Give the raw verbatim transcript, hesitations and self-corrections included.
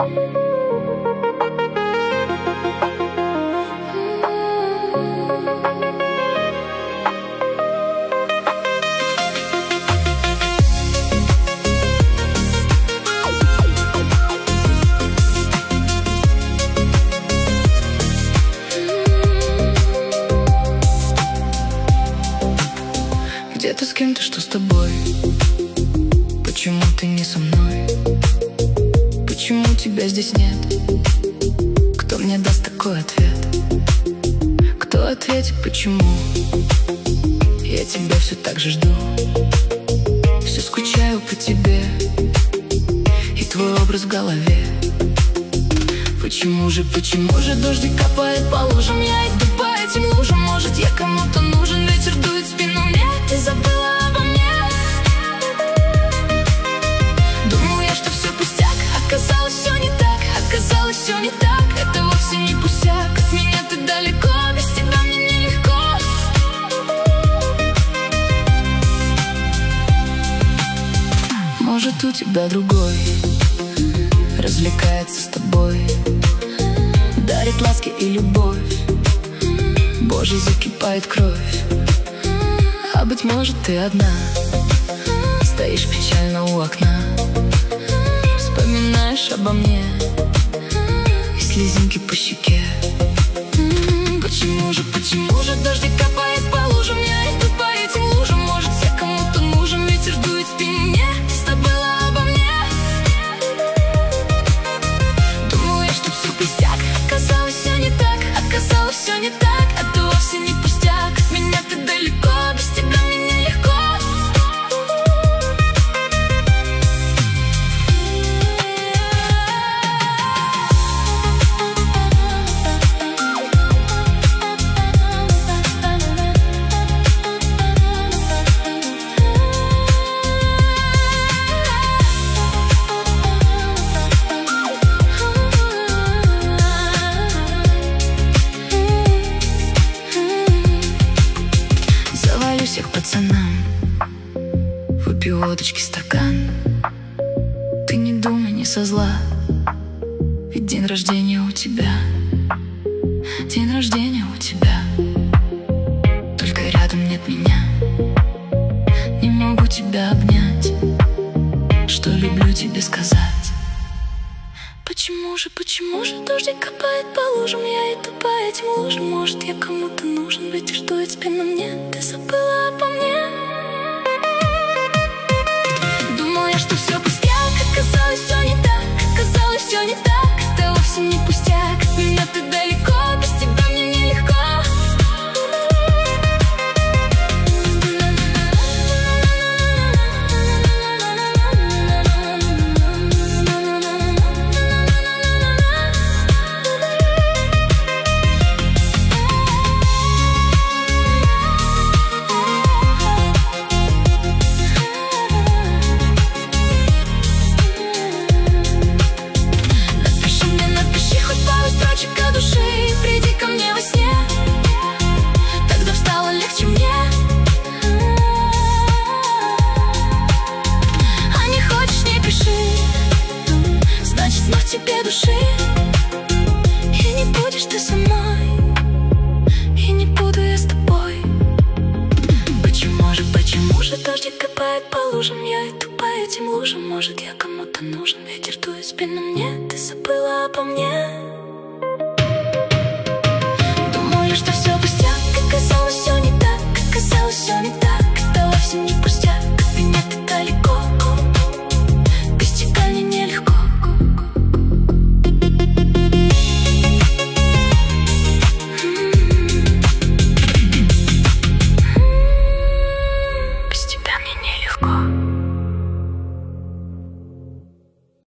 Где ты с кем-то, что с тобой? Почему ты не со мной? Почему тебя здесь нет? Кто мне даст такой ответ? Кто ответит, почему? Я тебя все так же жду. Все скучаю по тебе, и твой образ в голове. Почему же, почему же дождик капает по лужам? Я иду по этим лужам. Может, я кому-то нужен? Ветер дует в спину мне. Ты забыла обо мне. Думал я, что все пустяк. Оказалось, все не так. Оказалось, все не так. Это вовсе не пустяк. От меня ты далеко. Без тебя мне нелегко. Может, у тебя другой развлекается с тобой, дарит ласки и любовь. Боже, закипает кровь. А быть может, ты одна стоишь печально у окна, вспоминаешь обо мне, и слезинки по щеке. Почему же, почему же дождик капает по лужам? Я иду по этим лужам. Может, я кому-то нужен? Ветер дует в спину мне. Ты забыла обо мне. Думал я, что все пустяк. Оказалось, все не так. Оказалось, все не так. Это вовсе не пустяк. От меня ты далеко. Без тебя мне нелегко. Всех пацанам выпью водочки стакан. Ты не думай, не со зла, ведь день рождения у тебя. День рождения у тебя. Только рядом нет меня. Не могу тебя обнять, что люблю тебе сказать. Почему же, почему же дождик капает по лужам? Я иду по этим лужам. Может, я кому-то нужен? Ветер дует в спину мне. Ты забыла обо мне. Думал я, что все пустяк. Оказалось, все не так. Оказалось, все не так. Это вовсе не пустяк. От меня ты далеко. Без тебя мне нелегко. Тебе души, и не будешь ты со мной, и не буду я с тобой. Почему же, почему же дождик капает по лужам? Я иду по этим лужам. Может, я кому-то нужен? Ветер дует в спину мне. Ты забыла обо мне. Думаю, что все пустяк.